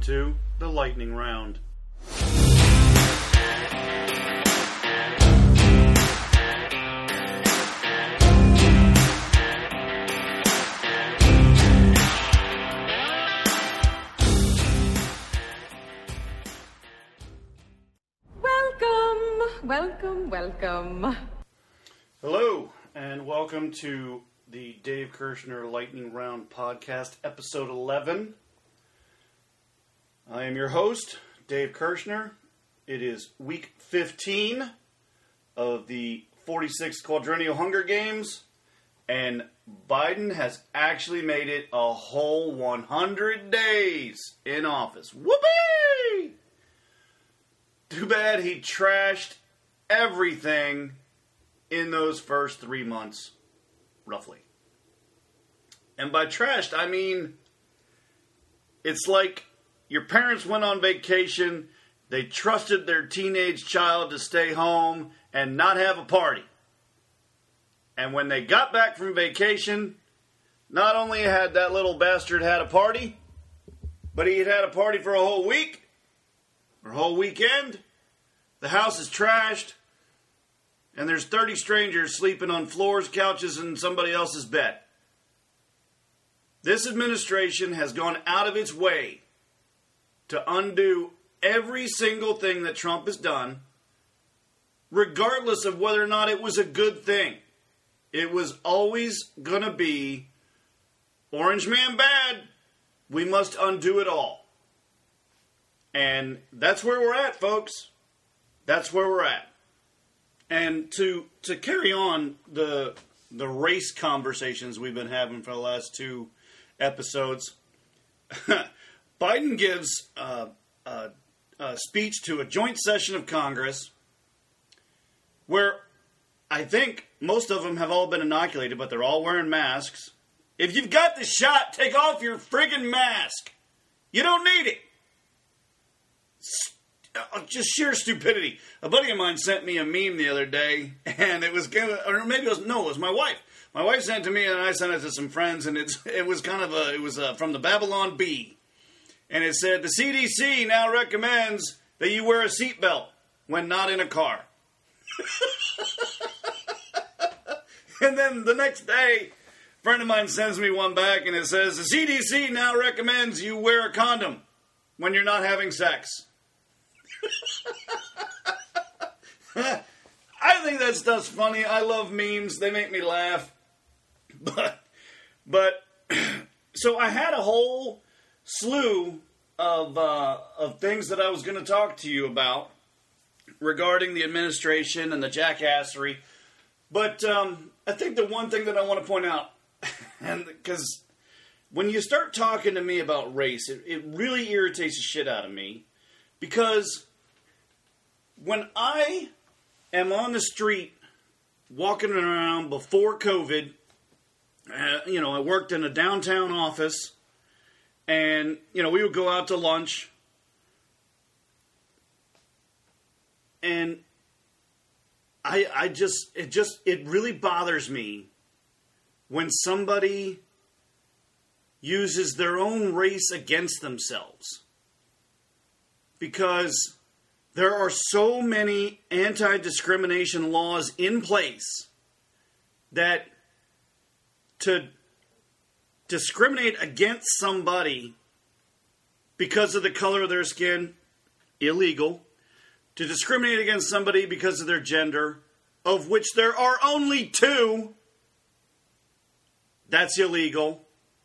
to the Lightning Round. Welcome. Hello, and welcome to the Dave Kirshner Lightning Round Podcast, Episode 11. I am your host, Dave Kirshner. It is week 15 of the 46th Quadrennial Hunger Games, and Biden has actually made it a whole 100 days in office. Whoopee! Too bad he trashed everything in those first 3 months, roughly. And by trashed, I mean, it's like your parents went on vacation, they trusted their teenage child to stay home and not have a party. And when they got back from vacation, not only had that little bastard had a party, but he had had a party for a whole week, or a whole weekend. The house is trashed, and there's 30 strangers sleeping on floors, couches, and somebody else's bed. This administration has gone out of its way to undo every single thing that Trump has done, regardless of whether or not it was a good thing. It was always going to be, Orange Man bad, we must undo it all. And that's where we're at, folks. That's where we're at. And to carry on the race conversations we've been having for the last two episodes, Biden gives a speech to a joint session of Congress where I think most of them have all been inoculated, but they're all wearing masks. If you've got the shot, take off your friggin' mask. You don't need it. Just sheer stupidity. A buddy of mine sent me a meme the other day, and it was, or maybe it was my wife. My wife sent it to me, and I sent it to some friends, and it was from the Babylon Bee, and it said the CDC now recommends that you wear a seatbelt when not in a car. And then the next day, a friend of mine sends me one back, and it says the CDC now recommends you wear a condom when you're not having sex. I think that stuff's funny. I love memes. They make me laugh. But so I had a whole slew of things that I was going to talk to you about regarding the administration and the jackassery. But I think the one thing that I want to point out, and because when you start talking to me about race, it really irritates the shit out of me. Because when I am on the street walking around before COVID, I worked in a downtown office, and, we would go out to lunch, and it really bothers me when somebody uses their own race against themselves. Because there are so many anti-discrimination laws in place that to discriminate against somebody because of the color of their skin, illegal. To discriminate against somebody because of their gender, of which there are only two, that's illegal.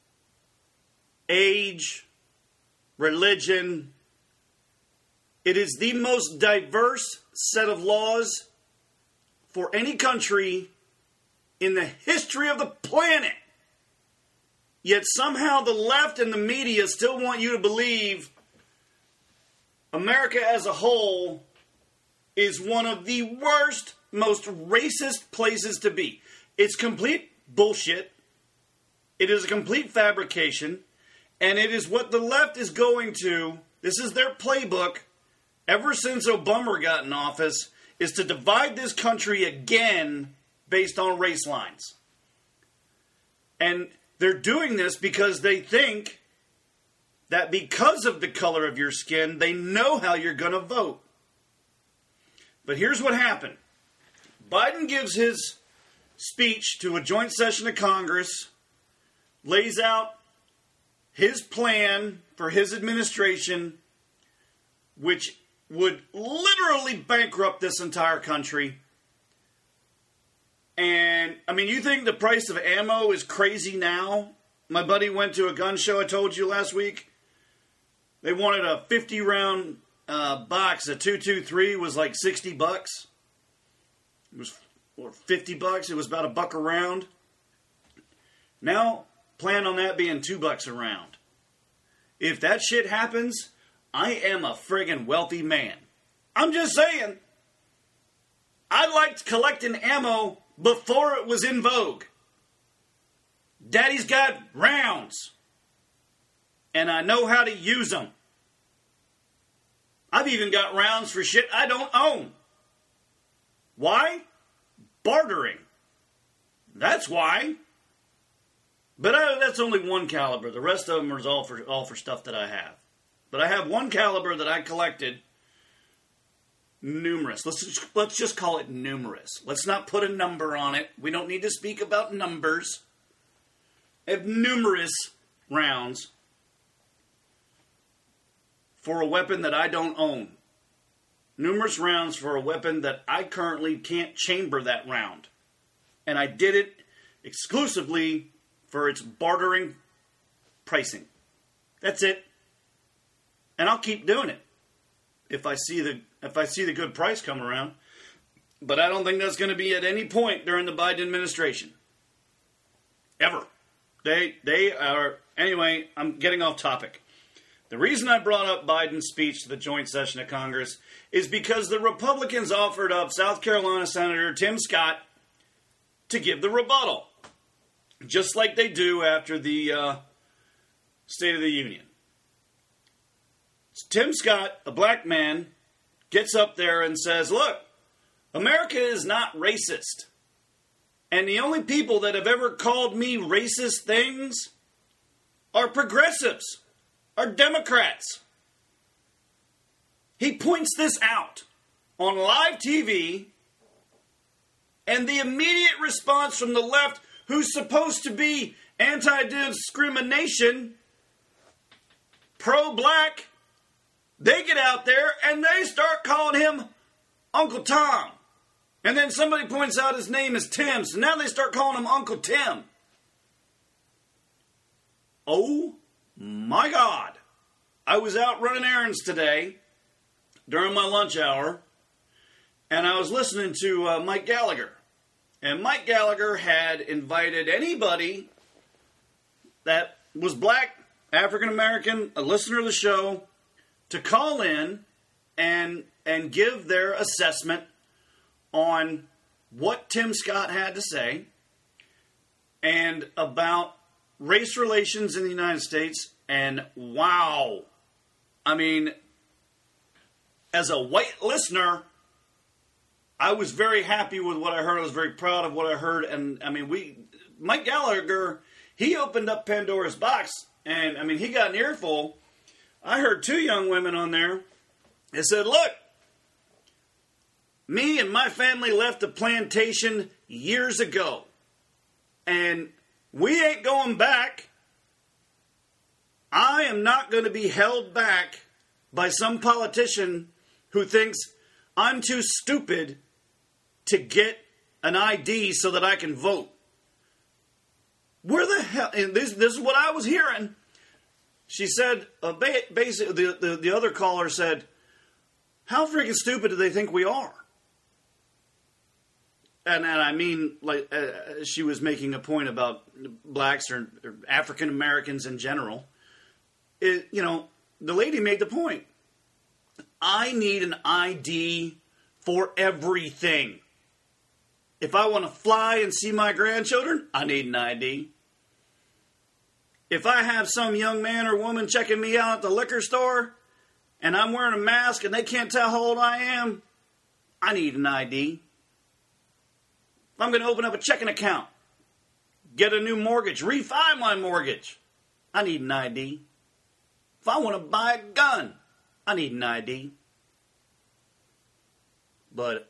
Age, religion. It is the most diverse set of laws for any country in the history of the planet. Yet somehow the left and the media still want you to believe America as a whole is one of the worst, most racist places to be. It's complete bullshit. It is a complete fabrication. And it is what the left is going to. This is their playbook. Ever since Obama got in office, is to divide this country again based on race lines. And they're doing this because they think that because of the color of your skin, they know how you're going to vote. But here's what happened. Biden gives his speech to a joint session of Congress, lays out his plan for his administration, which would literally bankrupt this entire country. And, I mean, you think the price of ammo is crazy now? My buddy went to a gun show I told you last week. They wanted a 50-round box. A 223 was like $60. It was or $50. It was about $1 a round. Now, plan on that being $2 a round. If that shit happens, I am a friggin' wealthy man. I'm just saying. I liked collecting ammo before it was in vogue. Daddy's got rounds. And I know how to use them. I've even got rounds for shit I don't own. Why? Bartering. That's why. But that's only one caliber. The rest of them are all for stuff that I have. But I have one caliber that I collected. Numerous. Let's just call it numerous. Let's not put a number on it. We don't need to speak about numbers. I have numerous rounds for a weapon that I don't own. Numerous rounds for a weapon that I currently can't chamber that round. And I did it exclusively for its bartering pricing. That's it. And I'll keep doing it if I see the good price come around. But I don't think that's going to be at any point during the Biden administration. Ever. They are... Anyway, I'm getting off topic. The reason I brought up Biden's speech to the joint session of Congress is because the Republicans offered up South Carolina Senator Tim Scott to give the rebuttal. Just like they do after the State of the Union. Tim Scott, a black man, gets up there and says, look, America is not racist. And the only people that have ever called me racist things are progressives, are Democrats. He points this out on live TV, and the immediate response from the left, who's supposed to be anti-discrimination, pro-black, they get out there and they start calling him Uncle Tom. And then somebody points out his name is Tim, so now they start calling him Uncle Tim. Oh my God. I was out running errands today during my lunch hour, and I was listening to Mike Gallagher. And Mike Gallagher had invited anybody that was black, African American, a listener of the show, to call in and give their assessment on what Tim Scott had to say and about race relations in the United States. And wow, I mean, as a white listener, I was very happy with what I heard. I was very proud of what I heard. And I mean, Mike Gallagher, he opened up Pandora's box, and I mean, he got an earful. I heard two young women on there that said, look, me and my family left the plantation years ago, and we ain't going back. I am not going to be held back by some politician who thinks I'm too stupid to get an ID so that I can vote. Where the hell? And this is what I was hearing. She said, basically, the other caller said, how freaking stupid do they think we are? And I mean, like, she was making a point about blacks or African Americans in general. The lady made the point. I need an ID for everything. If I want to fly and see my grandchildren, I need an ID. If I have some young man or woman checking me out at the liquor store and I'm wearing a mask and they can't tell how old I am, I need an ID. If I'm going to open up a checking account, get a new mortgage, refi my mortgage, I need an ID. If I want to buy a gun, I need an ID. But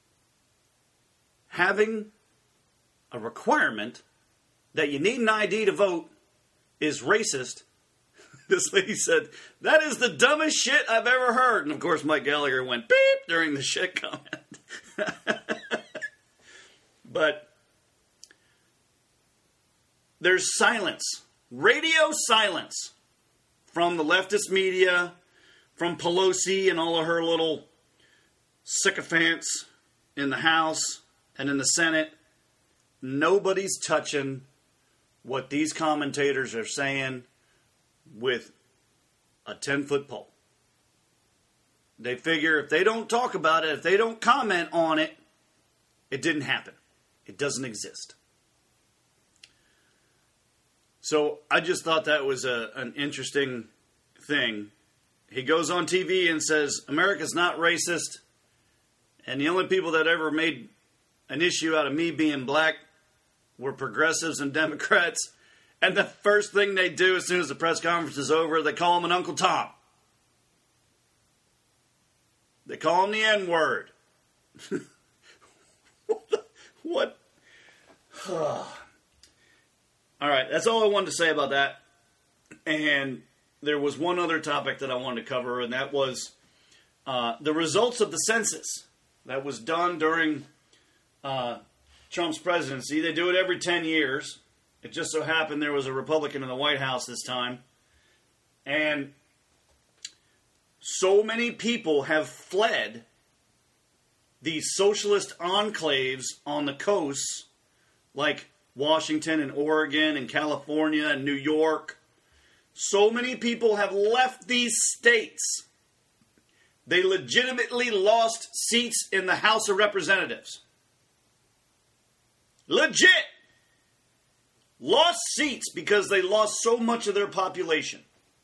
having a requirement that you need an ID to vote is racist. This lady said, that is the dumbest shit I've ever heard. And of course, Mike Gallagher went beep during the shit comment. But there's silence, radio silence from the leftist media, from Pelosi and all of her little sycophants in the House and in the Senate. Nobody's touching what these commentators are saying with a 10-foot pole. They figure if they don't talk about it, if they don't comment on it, it didn't happen. It doesn't exist. So I just thought that was an interesting thing. He goes on TV and says, America's not racist, and the only people that ever made an issue out of me being black were progressives and Democrats. And the first thing they do as soon as the press conference is over, they call him an Uncle Tom. They call him the N-word. What? All right, that's all I wanted to say about that. And there was one other topic that I wanted to cover, and that was the results of the census that was done during Trump's presidency. They do it every 10 years. It just so happened there was a Republican in the White House this time. And so many people have fled these socialist enclaves on the coasts, like Washington and Oregon and California and New York. So many people have left these states. They legitimately lost seats in the House of Representatives. Legit! Lost seats because they lost so much of their population.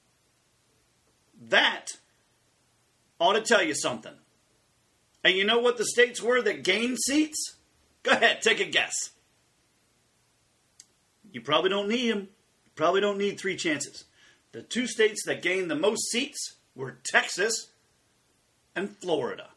That ought to tell you something. And you know what the states were that gained seats? Go ahead, take a guess. You probably don't need them. You probably don't need 3 chances. The 2 states that gained the most seats were Texas and Florida.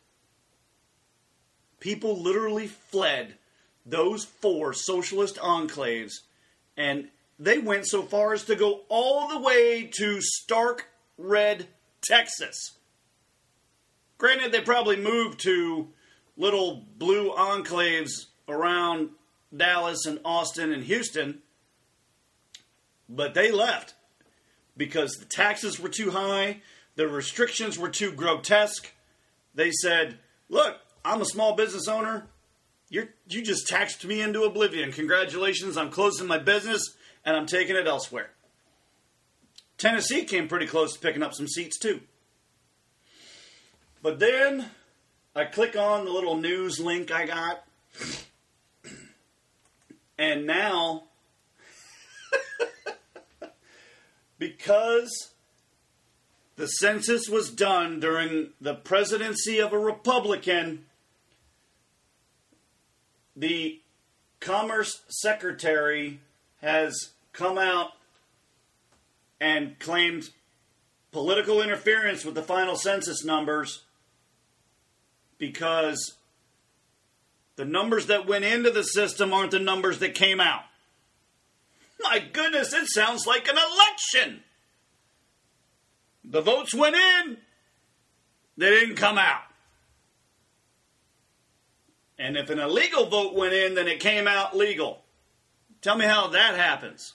People literally fled those 4 socialist enclaves, and they went so far as to go all the way to stark red Texas. Granted, they probably moved to little blue enclaves around Dallas and Austin and Houston, but they left because the taxes were too high, the restrictions were too grotesque. They said, look, I'm a small business owner. You just taxed me into oblivion. Congratulations, I'm closing my business and I'm taking it elsewhere. Tennessee came pretty close to picking up some seats too. But then I click on the little news link I got, and now, because the census was done during the presidency of a Republican, the Commerce Secretary has come out and claimed political interference with the final census numbers because the numbers that went into the system aren't the numbers that came out. My goodness, it sounds like an election. The votes went in, they didn't come out. And if an illegal vote went in, then it came out legal. Tell me how that happens.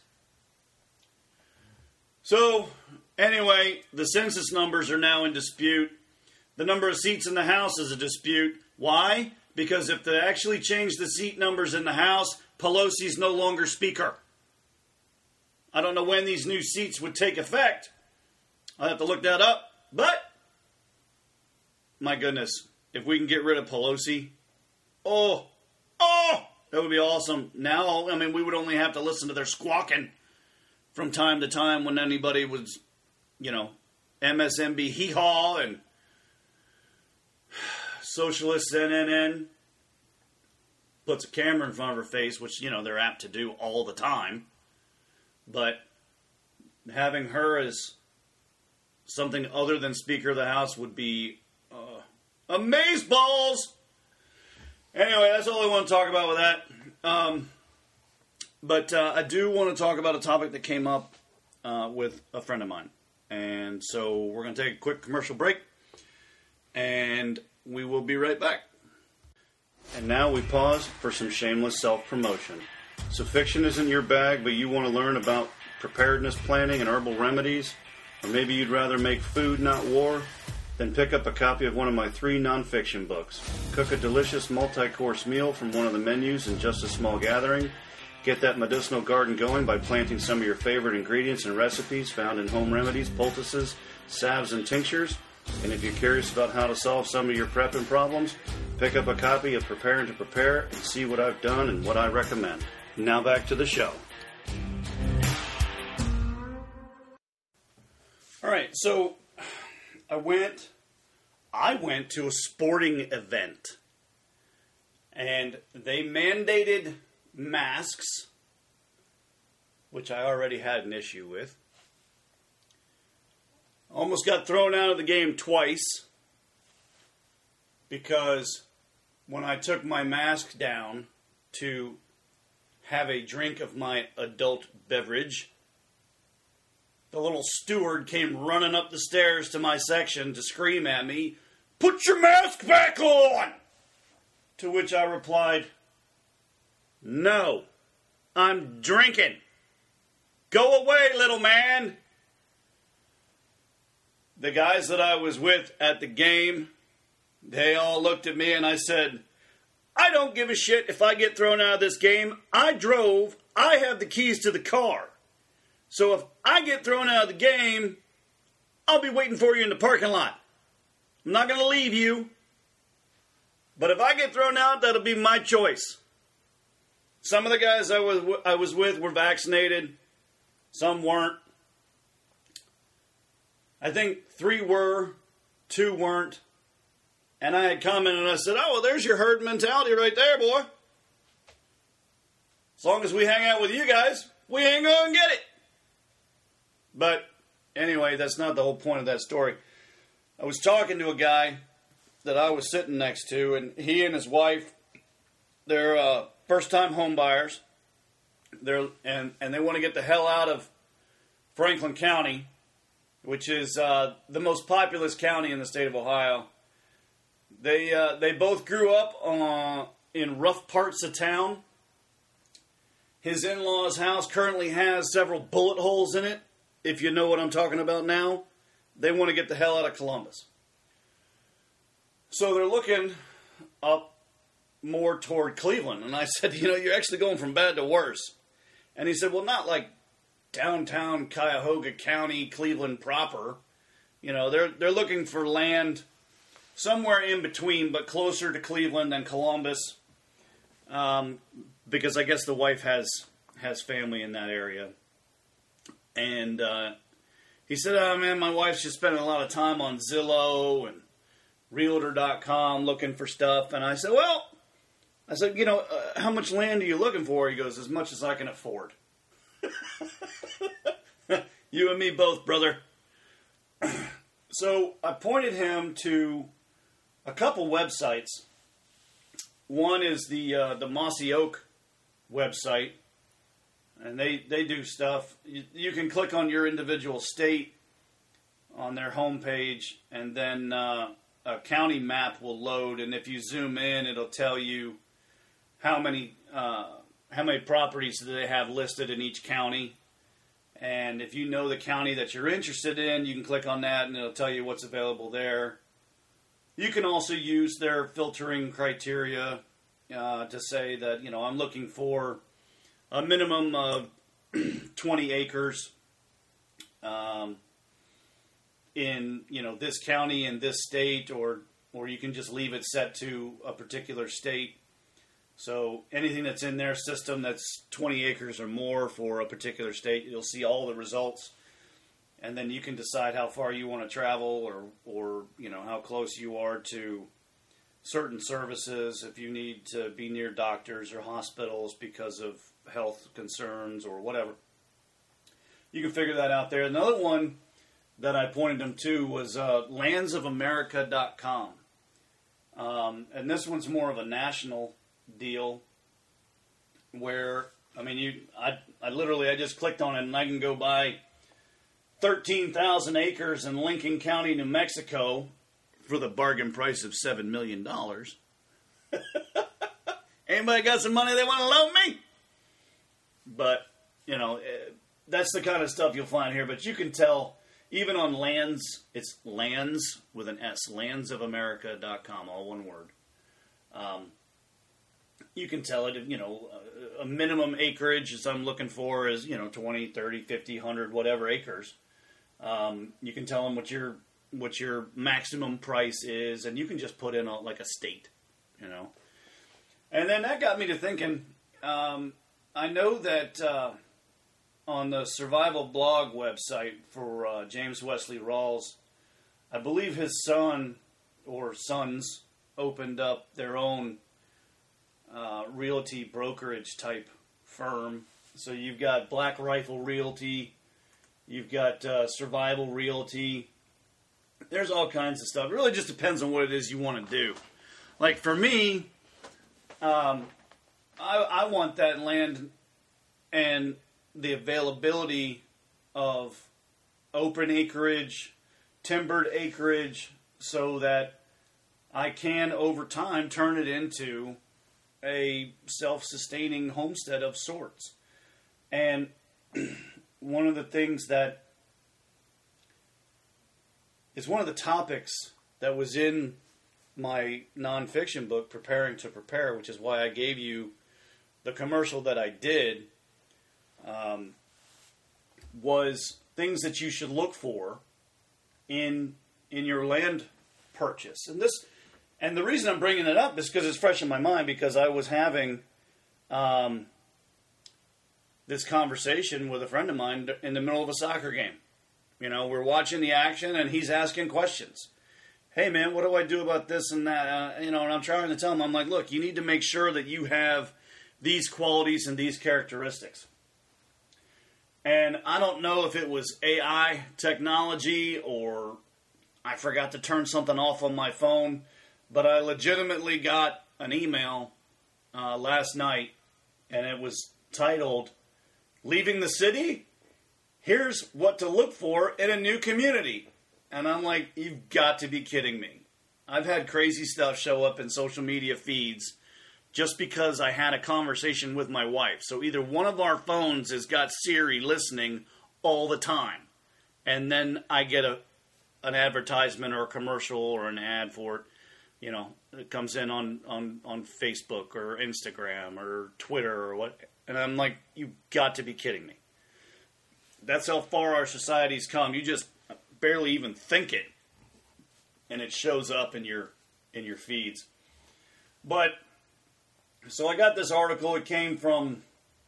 So, anyway, the census numbers are now in dispute. The number of seats in the House is a dispute. Why? Because if they actually change the seat numbers in the House, Pelosi's no longer Speaker. I don't know when these new seats would take effect. I'll have to look that up. But, my goodness, if we can get rid of Pelosi, oh, that would be awesome. Now, I mean, we would only have to listen to their squawking from time to time when anybody was, MSNBC hee-haw and socialist CNN puts a camera in front of her face, which, they're apt to do all the time. But having her as something other than Speaker of the House would be amazeballs. Anyway, that's all I want to talk about with that. But I do want to talk about a topic that came up with a friend of mine. And so we're going to take a quick commercial break, and we will be right back. And now we pause for some shameless self-promotion. So fiction isn't your bag, but you want to learn about preparedness planning and herbal remedies, or maybe you'd rather make food, not war, then pick up a copy of one of my 3 nonfiction books. Cook a delicious multi-course meal from one of the menus in just a small gathering. Get that medicinal garden going by planting some of your favorite ingredients and recipes found in home remedies, poultices, salves, and tinctures. And if you're curious about how to solve some of your prepping problems, pick up a copy of Preparing to Prepare and see what I've done and what I recommend. Now back to the show. Alright, so I went to a sporting event, and they mandated masks, which I already had an issue with. Almost got thrown out of the game twice because when I took my mask down to have a drink of my adult beverage, the little steward came running up the stairs to my section to scream at me, "Put your mask back on!" To which I replied, "No, I'm drinking. Go away, little man." The guys that I was with at the game, they all looked at me and I said, "I don't give a shit if I get thrown out of this game. I drove. I have the keys to the car. So if I get thrown out of the game, I'll be waiting for you in the parking lot. I'm not going to leave you. But if I get thrown out, that'll be my choice." Some of the guys I was with were vaccinated. Some weren't. I think 3 were, 2 weren't. And I had commented and I said, "Oh, well, there's your herd mentality right there, boy. As long as we hang out with you guys, we ain't going to get it." But anyway, that's not the whole point of that story. I was talking to a guy that I was sitting next to, and he and his wife, they're first-time home buyers. And they want to get the hell out of Franklin County, which is the most populous county in the state of Ohio. They both grew up in rough parts of town. His in-laws' house currently has several bullet holes in it, if you know what I'm talking about now. They want to get the hell out of Columbus. So they're looking up more toward Cleveland. And I said, "You're actually going from bad to worse." And he said, "Well, not like downtown Cuyahoga County, Cleveland proper. They're looking for land somewhere in between, but closer to Cleveland than Columbus, because I guess the wife has family in that area." And he said, "Oh man, my wife's just spending a lot of time on Zillow and Realtor.com looking for stuff." And I said, "How much land are you looking for?" He goes, "As much as I can afford." You and me both, brother. So I pointed him to a couple websites. One is the Mossy Oak website, and they do stuff. You can click on your individual state on their homepage, and then a county map will load, and if you zoom in, it'll tell you how many properties do they have listed in each county. And if you know the county that you're interested in, you can click on that and it'll tell you what's available there. You can also use their filtering criteria to say that, I'm looking for a minimum of 20 acres in, this county in this state, or you can just leave it set to a particular state. So anything that's in their system that's 20 acres or more for a particular state, you'll see all the results. And then you can decide how far you want to travel or how close you are to certain services, if you need to be near doctors or hospitals because of health concerns or whatever. You can figure that out there. Another one that I pointed them to was landsofamerica.com. And this one's more of a national deal where, I just clicked on it and I can go buy 13,000 acres in Lincoln County, New Mexico for the bargain price of $7 million. Anybody got some money they want to loan me? But, that's the kind of stuff you'll find here. But you can tell, even on Lands, it's Lands with an S, landsofamerica.com, all one word. You can tell it, a minimum acreage as I'm looking for is, 20, 30, 50, 100, whatever acres. You can tell them what your maximum price is, and you can just put in a state, And then that got me to thinking, I know that on the Survival Blog website for James Wesley Rawls, I believe his son or sons opened up their own realty brokerage type firm. So you've got Black Rifle Realty, you've got Survival Realty. There's all kinds of stuff. It really just depends on what it is you want to do. Like for me, I want that land and the availability of open acreage, timbered acreage, so that I can, over time, turn it into a self-sustaining homestead of sorts. And one of the things that is one of the topics that was in my nonfiction book, Preparing to Prepare, which is why I gave you the commercial that I did, was things that you should look for in your land purchase. And the reason I'm bringing it up is because it's fresh in my mind, because I was having this conversation with a friend of mine in the middle of a soccer game. We're watching the action and he's asking questions. Hey man, what do I do about this and that? And I'm trying to tell him, I'm like, look, you need to make sure that you have these qualities and these characteristics. And I don't know if it was AI technology or I forgot to turn something off on my phone, but I legitimately got an email last night, and it was titled, "Leaving the City? Here's what to look for in a new community." And I'm like, you've got to be kidding me. I've had crazy stuff show up in social media feeds just because I had a conversation with my wife. So either one of our phones has got Siri listening all the time, and then I get an advertisement or a commercial or an ad for it. It comes in on Facebook or Instagram or Twitter or what. And I'm like, you've got to be kidding me. That's how far our society's come. You just barely even think it, and it shows up in your feeds. But so I got this article. It came from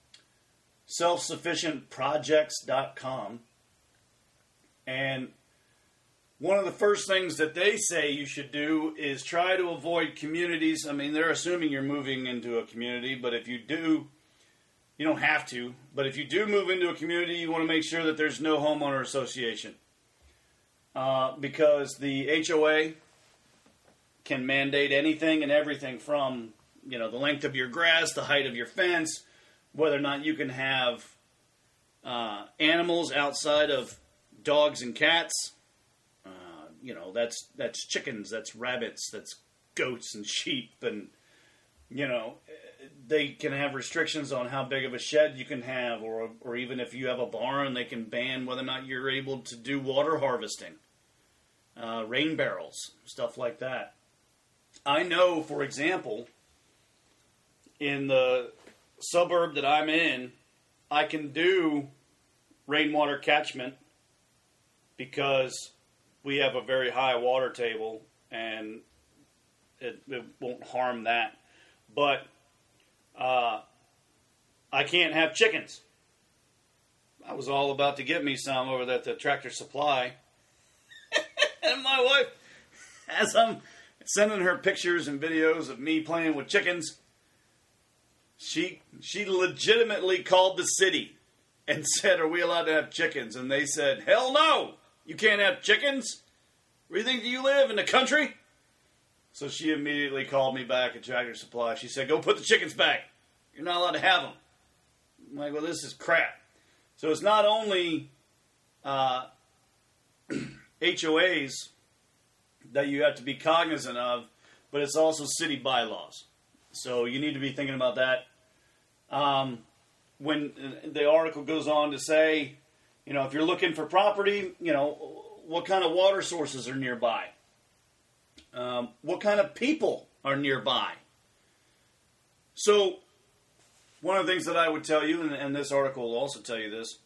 selfsufficientprojects.com, and one of the first things that they say you should do is try to avoid communities. I mean, they're assuming you're moving into a community, but if you do, you don't have to. But if you do move into a community, you want to make sure that there's no homeowner association. Because the HOA can mandate anything and everything from, the length of your grass, the height of your fence, whether or not you can have animals outside of dogs and cats. That's chickens, that's rabbits, that's goats and sheep, and, they can have restrictions on how big of a shed you can have, or even if you have a barn, they can ban whether or not you're able to do water harvesting, rain barrels, stuff like that. I know, for example, in the suburb that I'm in, I can do rainwater catchment because we have a very high water table, and it won't harm that. But I can't have chickens. I was all about to get me some over at the Tractor Supply. And my wife, as I'm sending her pictures and videos of me playing with chickens, she legitimately called the city and said, "Are we allowed to have chickens?" And they said, "Hell no! You can't have chickens? Where do you think you live? In the country? So she immediately called me back at Tractor Supply. She said, go put the chickens back. You're not allowed to have them. I'm like, well, this is crap. So it's not only HOAs that you have to be cognizant of, but it's also city bylaws. So you need to be thinking about that. When the article goes on to say, if you're looking for property, what kind of water sources are nearby? What kind of people are nearby? So one of the things that I would tell you, and this article will also tell you this,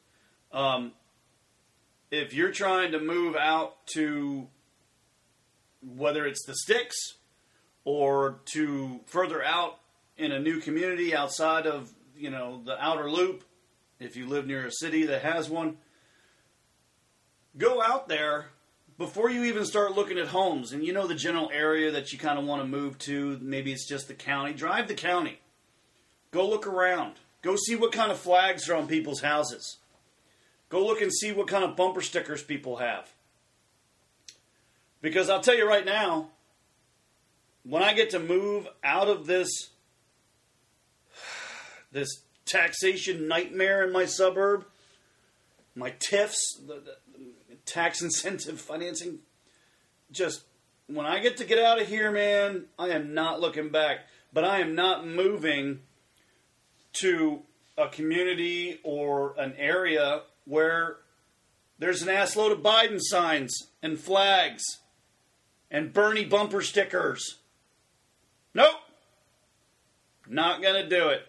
if you're trying to move out to, whether it's the sticks or to further out in a new community outside of, the outer loop, if you live near a city that has one, go out there before you even start looking at homes. And the general area that you kind of want to move to. Maybe it's just the county. Drive the county. Go look around. Go see what kind of flags are on people's houses. Go look and see what kind of bumper stickers people have. Because I'll tell you right now, when I get to move out of this taxation nightmare in my suburb, my TIFs, the tax incentive financing, just when I get out of here, man, I am not looking back. But I am not moving to a community or an area where there's an assload of Biden signs and flags and Bernie bumper stickers. Nope. Not going to do it.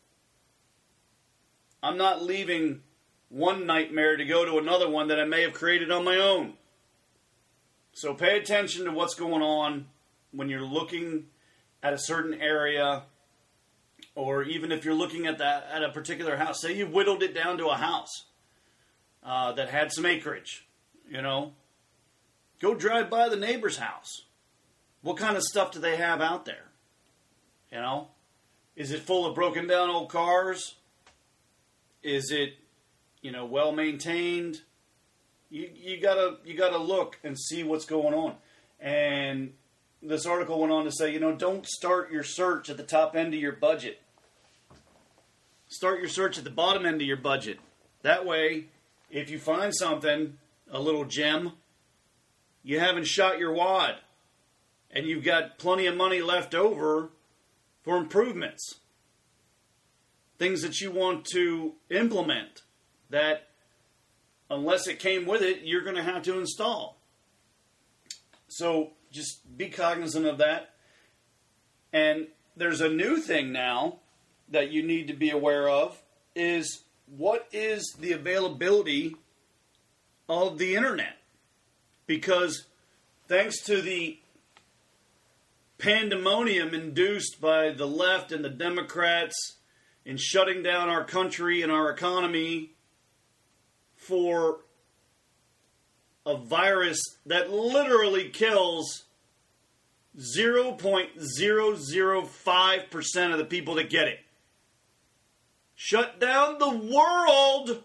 I'm not leaving one nightmare to go to another one that I may have created on my own. So pay attention to what's going on when you're looking at a certain area, or even if you're looking at a particular house. Say you whittled it down to a house that had some acreage, Go drive by the neighbor's house. What kind of stuff do they have out there? Is it full of broken down old cars? Is it, well maintained? You gotta look and see what's going on. And this article went on to say, don't start your search at the top end of your budget. Start your search at the bottom end of your budget. That way, if you find something, a little gem, you haven't shot your wad. And you've got plenty of money left over for improvements. Things that you want to implement that, unless it came with it, you're going to have to install. So just be cognizant of that. And there's a new thing now that you need to be aware of is what is the availability of the internet. Because thanks to the pandemonium induced by the left and the Democrats in shutting down our country and our economy for a virus that literally kills 0.005% of the people that get it. Shut down the world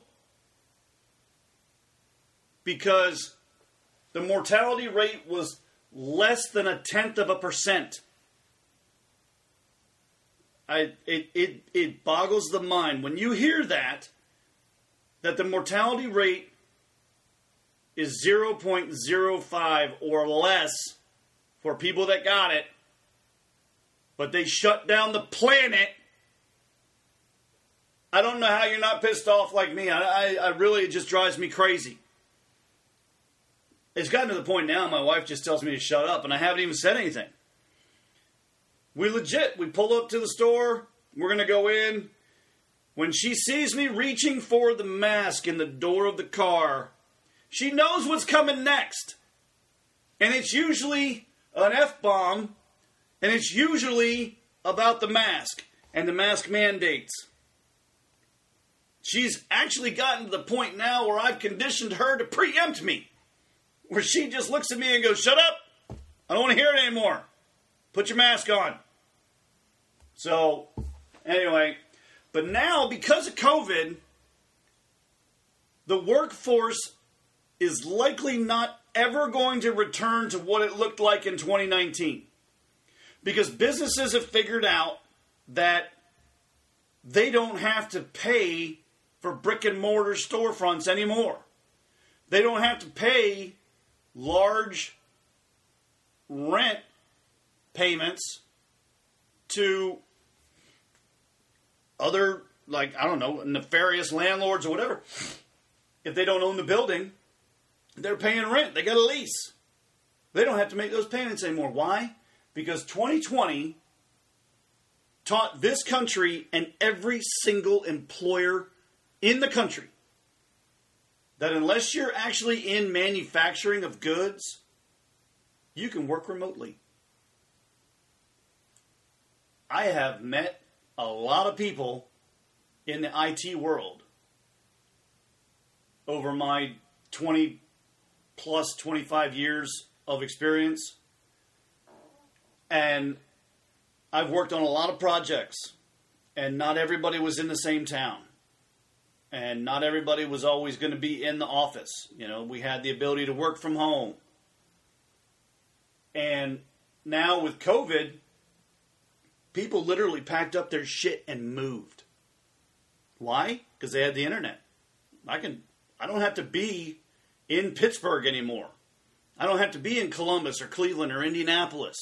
because the mortality rate was less than 0.1%. It boggles the mind when you hear that the mortality rate is 0.05 or less for people that got it, but they shut down the planet. I don't know how you're not pissed off like me. I really, it just drives me crazy. It's gotten to the point now my wife just tells me to shut up, and I haven't even said anything. We pull up to the store, we're going to go in. When she sees me reaching for the mask in the door of the car, she knows what's coming next. And it's usually an F-bomb, and it's usually about the mask and the mask mandates. She's actually gotten to the point now where I've conditioned her to preempt me. Where she just looks at me and goes, shut up! I don't want to hear it anymore. Put your mask on. So, anyway, but now, because of COVID, the workforce is likely not ever going to return to what it looked like in 2019. Because businesses have figured out that they don't have to pay for brick and mortar storefronts anymore. They don't have to pay large rent payments to other, like, I don't know, nefarious landlords or whatever. If they don't own the building, they're paying rent. They got a lease. They don't have to make those payments anymore. Why? Because 2020 taught this country and every single employer in the country that unless you're actually in manufacturing of goods, you can work remotely. I have met a lot of people in the IT world over my 20 plus 25 years of experience. And I've worked on a lot of projects, and not everybody was in the same town. And not everybody was always going to be in the office. You know, we had the ability to work from home. And now with COVID, people literally packed up their shit and moved. Why? Because they had the internet. I don't have to be in Pittsburgh anymore. I don't have to be in Columbus or Cleveland or Indianapolis.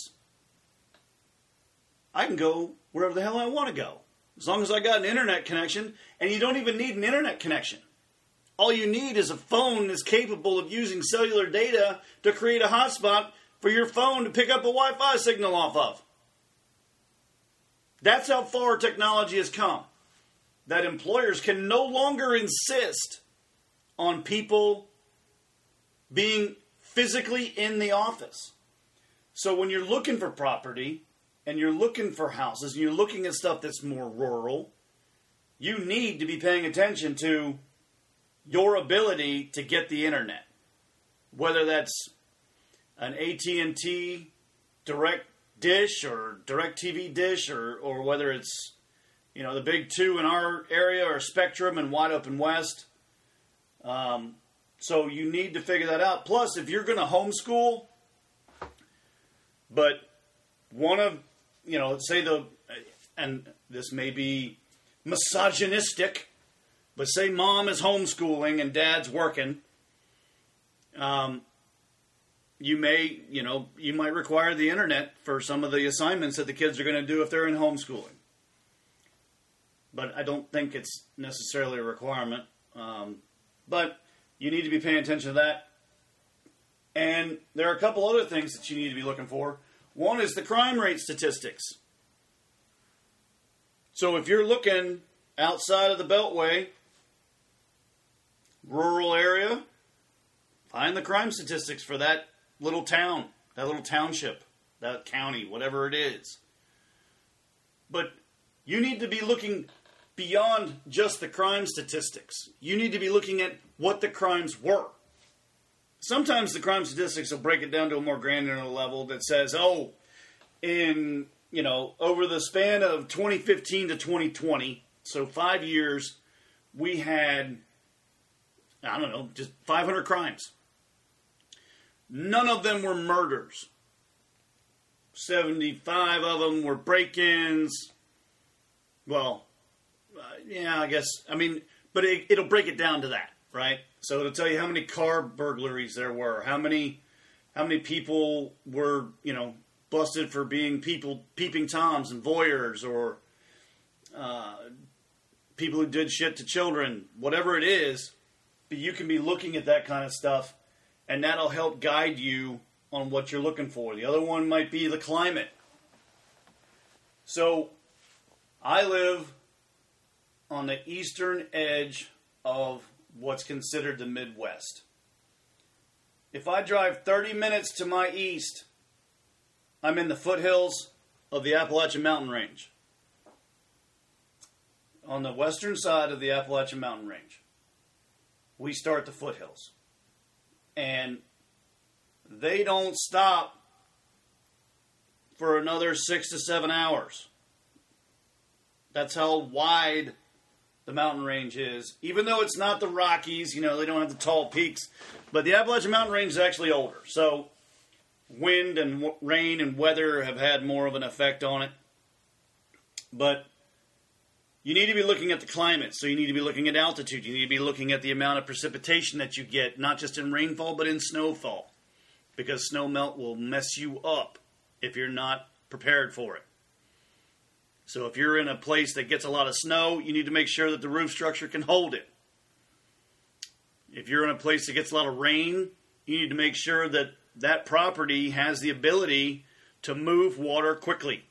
I can go wherever the hell I want to go. As long as I got an internet connection, and you don't even need an internet connection. All you need is a phone that's capable of using cellular data to create a hotspot for your phone to pick up a Wi-Fi signal off of. That's how far technology has come. That employers can no longer insist on people being physically in the office. So when you're looking for property, and you're looking for houses, and you're looking at stuff that's more rural, you need to be paying attention to your ability to get the internet. Whether that's an AT&T direct dish or DirecTV dish, or whether it's, you know, the big two in our area or Spectrum and Wide Open West. So you need to figure that out. Plus, if you're going to homeschool, but one of, you know, say and this may be misogynistic, but say mom is homeschooling and dad's working, you might require the internet for some of the assignments that the kids are going to do if they're in homeschooling. But I don't think it's necessarily a requirement. But you need to be paying attention to that. And there are a couple other things that you need to be looking for. One is the crime rate statistics. So if you're looking outside of the Beltway, rural area, find the crime statistics for that little town, that little township, that county, whatever it is. But you need to be looking beyond just the crime statistics. You need to be looking at what the crimes were. Sometimes the crime statistics will break it down to a more granular level that says, oh, in, you know, over the span of 2015 to 2020, so 5 years, we had, I don't know, just 500 crimes. None of them were murders. 75 of them were break-ins. Well, yeah, I guess, I mean, but it'll break it down to that, right? So it'll tell you how many car burglaries there were, how many people were, you know, busted for being peeping toms and voyeurs, or people who did shit to children, whatever it is. But you can be looking at that kind of stuff, and that'll help guide you on what you're looking for. The other one might be the climate. So I live on the eastern edge of what's considered the Midwest. If I drive 30 minutes to my east, I'm in the foothills of the Appalachian Mountain Range. On the western side of the Appalachian Mountain Range, we start the foothills. And they don't stop for another 6 to 7 hours. That's how wide the mountain range is. Even though it's not the Rockies, they don't have the tall peaks. But the Appalachian Mountain Range is actually older. So wind and rain and weather have had more of an effect on it. But you need to be looking at the climate. So you need to be looking at altitude. You need to be looking at the amount of precipitation that you get, not just in rainfall, but in snowfall. Because snow melt will mess you up if you're not prepared for it. So if you're in a place that gets a lot of snow, you need to make sure that the roof structure can hold it. If you're in a place that gets a lot of rain, you need to make sure that that property has the ability to move water quickly.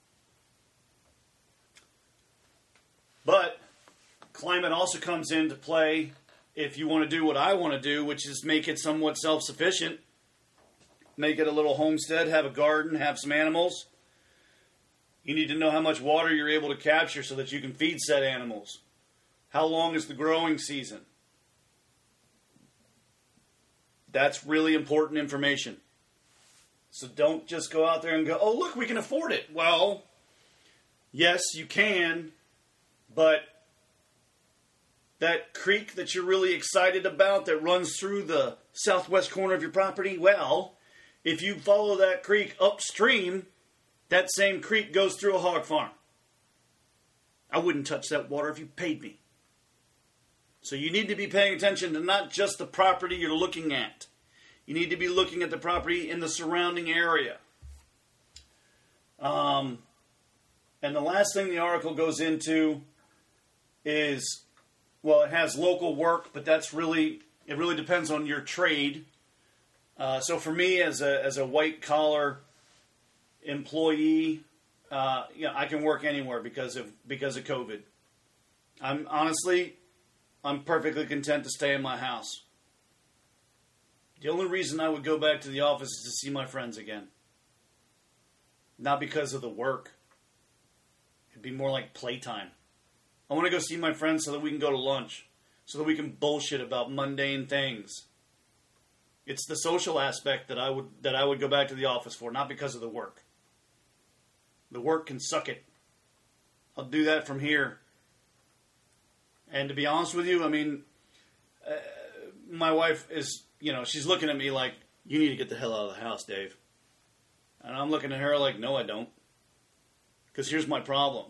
But climate also comes into play if you want to do what I want to do, which is make it somewhat self-sufficient. Make it a little homestead, have a garden, have some animals. You need to know how much water you're able to capture so that you can feed said animals. How long is the growing season? That's really important information. So don't just go out there and go, oh, look, we can afford it. Well, yes, you can, but that creek that you're really excited about that runs through the southwest corner of your property, well, if you follow that creek upstream, that same creek goes through a hog farm. I wouldn't touch that water if you paid me. So you need to be paying attention to not just the property you're looking at. You need to be looking at the property in the surrounding area. And the last thing the article goes into is, well, it has local work, but it really depends on your trade. So for me, as a white collar employee, I can work anywhere because of COVID. I'm perfectly content to stay in my house. The only reason I would go back to the office is to see my friends again. Not because of the work. It'd be more like playtime. I want to go see my friends so that we can go to lunch. So that we can bullshit about mundane things. It's the social aspect that I would go back to the office for, not because of the work. The work can suck it. I'll do that from here. And to be honest with you, my wife is, she's looking at me like, you need to get the hell out of the house, Dave. And I'm looking at her like, no, I don't. Because here's my problem.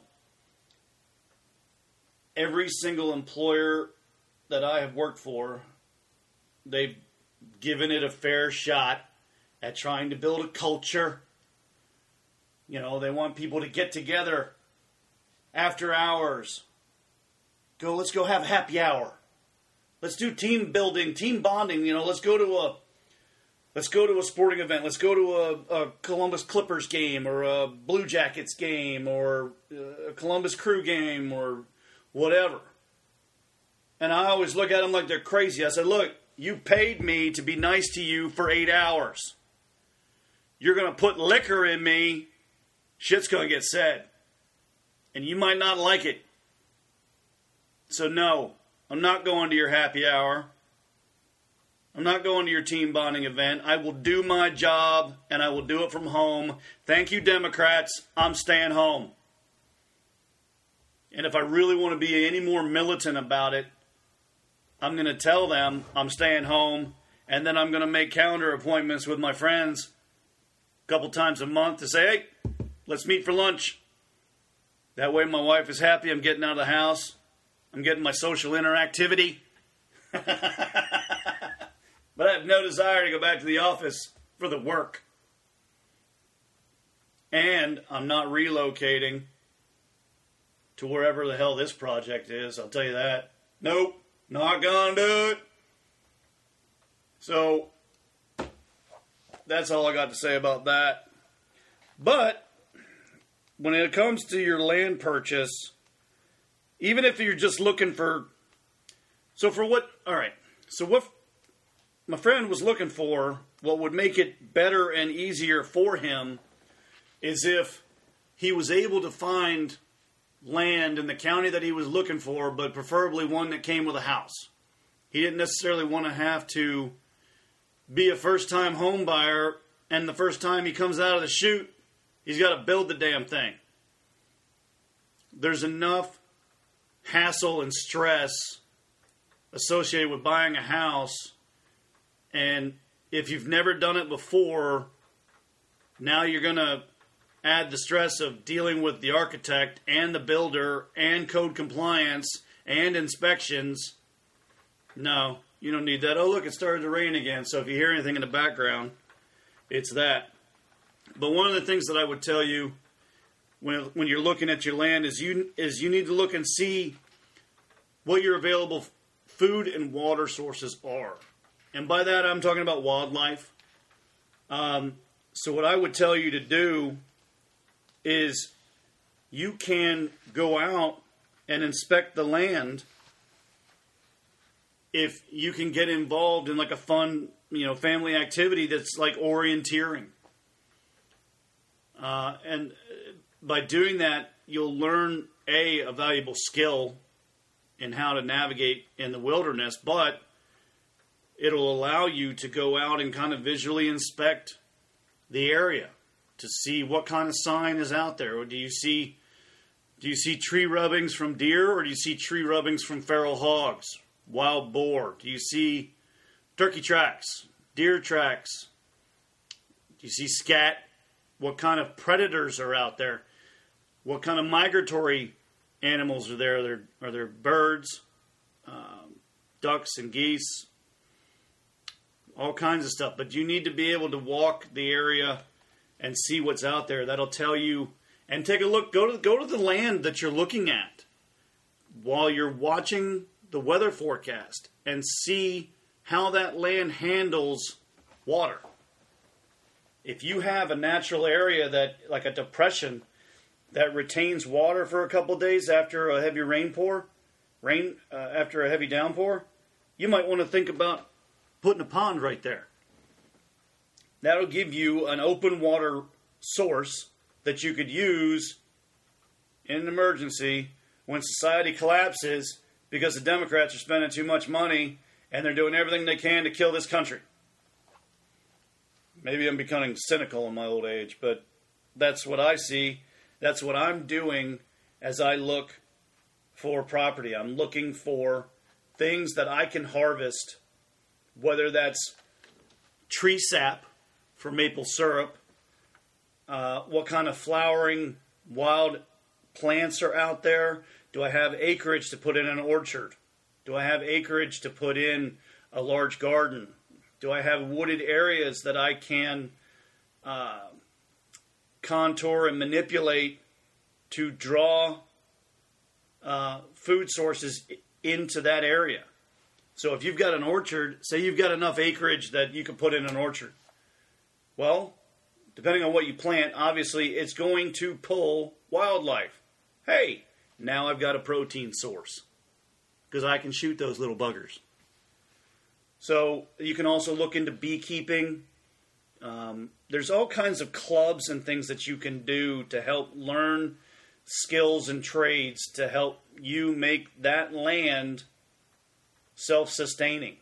Every single employer that I have worked for, they've given it a fair shot at trying to build a culture. They want people to get together after hours. Let's go have happy hour. Let's do team building, team bonding. Let's go to a sporting event. Let's go to a Columbus Clippers game or a Blue Jackets game or a Columbus Crew game or whatever. And I always look at them like they're crazy. I said, look, you paid me to be nice to you for 8 hours. You're going to put liquor in me, shit's going to get said. And you might not like it. So no, I'm not going to your happy hour. I'm not going to your team bonding event. I will do my job, and I will do it from home. Thank you, Democrats. I'm staying home. And if I really want to be any more militant about it, I'm going to tell them I'm staying home, and then I'm going to make calendar appointments with my friends a couple times a month to say, hey, let's meet for lunch. That way my wife is happy. I'm getting out of the house. I'm getting my social interactivity. But I have no desire to go back to the office for the work. And I'm not relocating to wherever the hell this project is. I'll tell you that. Nope. Not gonna do it. So, that's all I got to say about that. But, when it comes to your land purchase, even if you're just looking for... So what my friend was looking for, what would make it better and easier for him, is if he was able to find land in the county that he was looking for, but preferably one that came with a house. He didn't necessarily want to have to be a first-time home buyer, and the first time he comes out of the chute, he's got to build the damn thing. There's enough hassle and stress associated with buying a house. And if you've never done it before, now you're going to add the stress of dealing with the architect and the builder and code compliance and inspections. No, you don't need that. Oh, look, it started to rain again. So if you hear anything in the background, it's that. But one of the things that I would tell you when you're looking at your land is you need to look and see what your available food and water sources are. And by that, I'm talking about wildlife. So what I would tell you to do is you can go out and inspect the land if you can get involved in like a fun, family activity that's like orienteering. And by doing that, you'll learn a valuable skill in how to navigate in the wilderness, but it'll allow you to go out and kind of visually inspect the area to see what kind of sign is out there. Or do you see tree rubbings from deer, or do you see tree rubbings from feral hogs, wild boar? Do you see turkey tracks, deer tracks? Do you see scat? What kind of predators are out there? What kind of migratory animals are there? Are there birds, ducks and geese? All kinds of stuff. But you need to be able to walk the area and see what's out there. That'll tell you. And take a look. Go to the land that you're looking at while you're watching the weather forecast and see how that land handles water. If you have a natural area that, like a depression, that retains water for a couple of days after a heavy after a heavy downpour, you might want to think about putting a pond right there. That'll give you an open water source that you could use in an emergency when society collapses because the Democrats are spending too much money and they're doing everything they can to kill this country. Maybe I'm becoming cynical in my old age, but that's what I see. That's what I'm doing as I look for property. I'm looking for things that I can harvest, whether that's tree sap for maple syrup, what kind of flowering wild plants are out there. Do I have acreage to put in an orchard? Do I have acreage to put in a large garden? Do I have wooded areas that I can contour and manipulate to draw food sources into that area? So if you've got an orchard, say you've got enough acreage that you can put in an orchard. Well, depending on what you plant, obviously it's going to pull wildlife. Hey, now I've got a protein source because I can shoot those little buggers. So you can also look into beekeeping. There's all kinds of clubs and things that you can do to help learn skills and trades to help you make that land self-sustaining.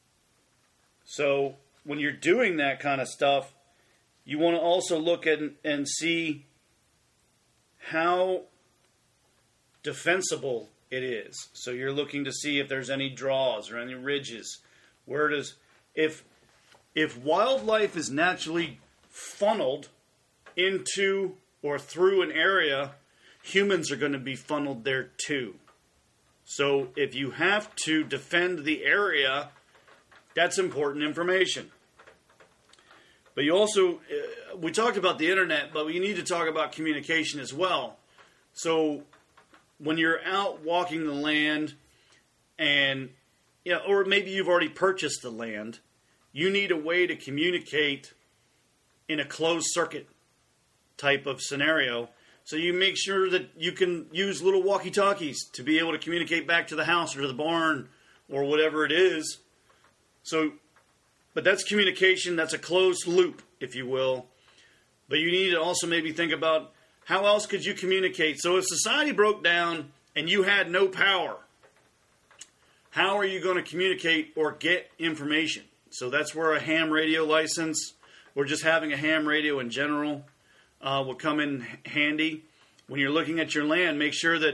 So when you're doing that kind of stuff, you want to also look at and see how defensible it is. So you're looking to see if there's any draws or any ridges. Where does if wildlife is naturally funneled into or through an area, humans are going to be funneled there too. So if you have to defend the area, that's important information. But you also, we talked about the internet, but we need to talk about communication as well. So when you're out walking the land and, or maybe you've already purchased the land, you need a way to communicate in a closed circuit type of scenario. So you make sure that you can use little walkie-talkies to be able to communicate back to the house or to the barn or whatever it is. So, but that's communication. That's a closed loop, if you will. But you need to also maybe think about how else could you communicate. So if society broke down and you had no power, how are you going to communicate or get information? So that's where a ham radio license or just having a ham radio in general will come in handy. When you're looking at your land, make sure that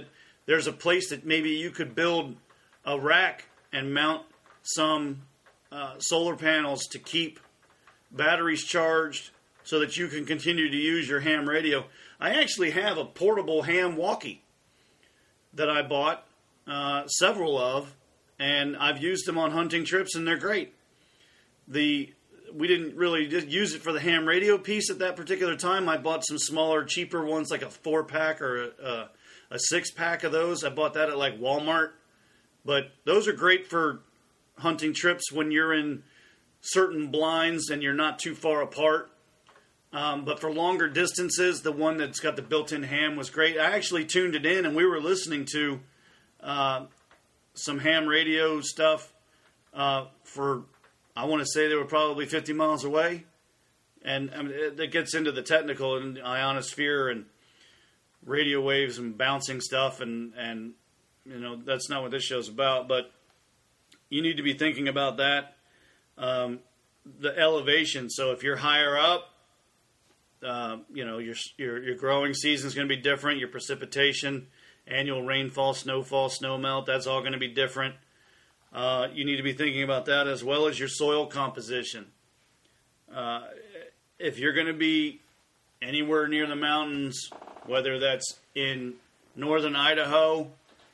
there's a place that maybe you could build a rack and mount some solar panels to keep batteries charged so that you can continue to use your ham radio. I actually have a portable ham walkie that I bought several of, and I've used them on hunting trips, and they're great. We didn't really just use it for the ham radio piece at that particular time. I bought some smaller, cheaper ones, like a 4-pack or a 6-pack of those. I bought that at like Walmart. But those are great for hunting trips when you're in certain blinds and you're not too far apart. But for longer distances, the one that's got the built-in ham was great. I actually tuned it in, and we were listening to some ham radio stuff for, I want to say they were probably 50 miles away. And I mean, it gets into the technical and ionosphere and radio waves and bouncing stuff, and you know, that's not what this show's about, but you need to be thinking about that. The elevation. So if you're higher up, you know, your growing season is going to be different. Your precipitation, annual rainfall, snowfall, snowmelt, that's all going to be different. You need to be thinking about that, as well as your soil composition. If you're going to be anywhere near the mountains, whether that's in northern Idaho,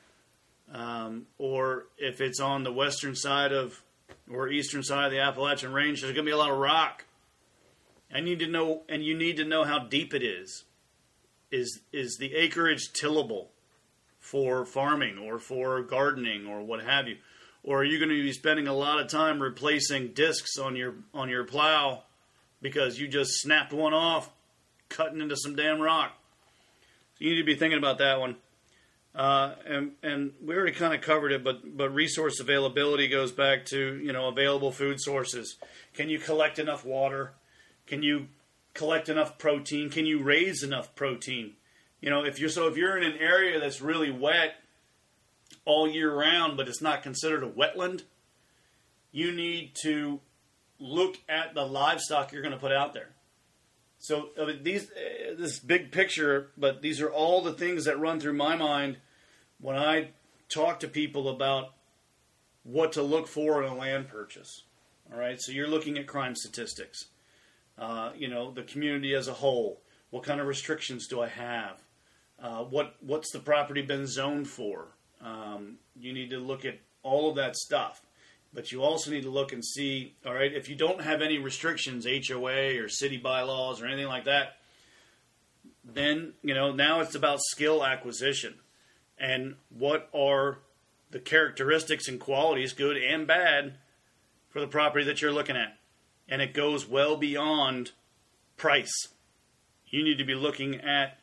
or if it's on the western side or eastern side of the Appalachian Range, there's going to be a lot of rock. And you need to know how deep it is. Is the acreage tillable for farming or for gardening or what have you? Or are you going to be spending a lot of time replacing discs on your plow because you just snapped one off, cutting into some damn rock? So you need to be thinking about that one. And we already kind of covered it, but resource availability goes back to, you know, available food sources. Can you collect enough water? Can you collect enough protein? Can you raise enough protein? You know, if you're in an area that's really wet all year round, but it's not considered a wetland, you need to look at the livestock you're going to put out there. So this big picture, but these are all the things that run through my mind when I talk to people about what to look for in a land purchase. All right, so you're looking at crime statistics. You know, the community as a whole. What kind of restrictions do I have? What's the property been zoned for? You need to look at all of that stuff. But you also need to look and see, all right, if you don't have any restrictions, HOA or city bylaws or anything like that, then, you know, now it's about skill acquisition. And what are the characteristics and qualities, good and bad, for the property that you're looking at? And it goes well beyond price. You need to be looking at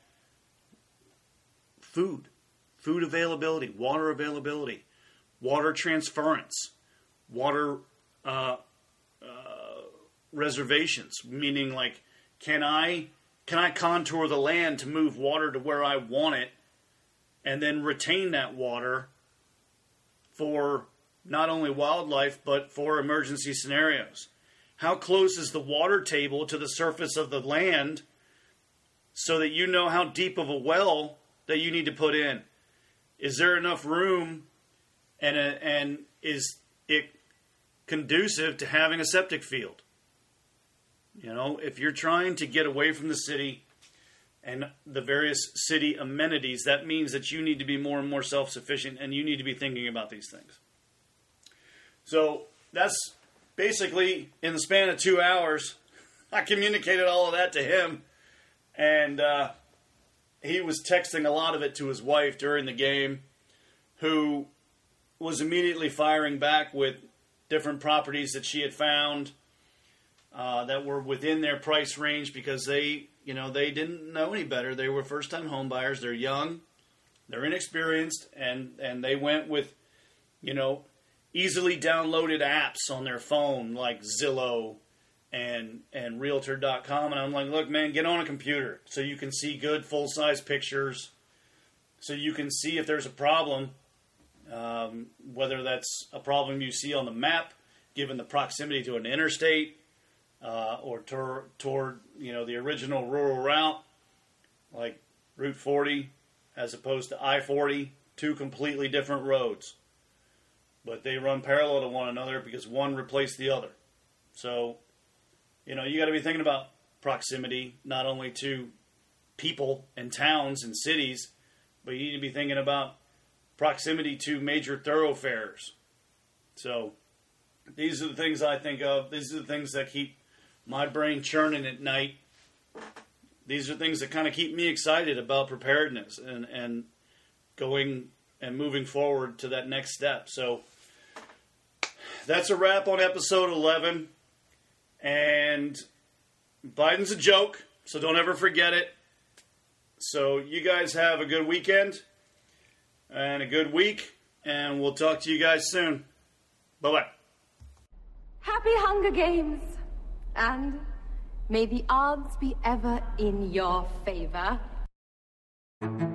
food availability, water transference, water reservations, meaning like, can I contour the land to move water to where I want it and then retain that water for not only wildlife but for emergency scenarios? How close is the water table to the surface of the land so that you know how deep of a well that you need to put in? Is there enough room and is it conducive to having a septic field? You know, if you're trying to get away from the city and the various city amenities, that means that you need to be more and more self-sufficient, and you need to be thinking about these things. So that's basically, in the span of 2 hours, I communicated all of that to him, and he was texting a lot of it to his wife during the game, who was immediately firing back with different properties that she had found that were within their price range, because they didn't know any better. They were first-time home buyers. They're young, they're inexperienced, and they went with, you know, easily downloaded apps on their phone like Zillow and Realtor.com. And I'm like, look, man, get on a computer so you can see good full-size pictures, so you can see if there's a problem, whether that's a problem you see on the map, given the proximity to an interstate, or toward you know, the original rural route, like Route 40, as opposed to I-40, two completely different roads. But they run parallel to one another because one replaced the other. So, you got to be thinking about proximity, not only to people and towns and cities, but you need to be thinking about proximity to major thoroughfares. So, these are the things I think of. These are the things that keep my brain churning at night. These are things that kind of keep me excited about preparedness and going and moving forward to that next step. So, that's a wrap on episode 11. And Biden's a joke, so don't ever forget it. So you guys have a good weekend and a good week, and we'll talk to you guys soon. Bye-bye. Happy Hunger Games! And may the odds be ever in your favor.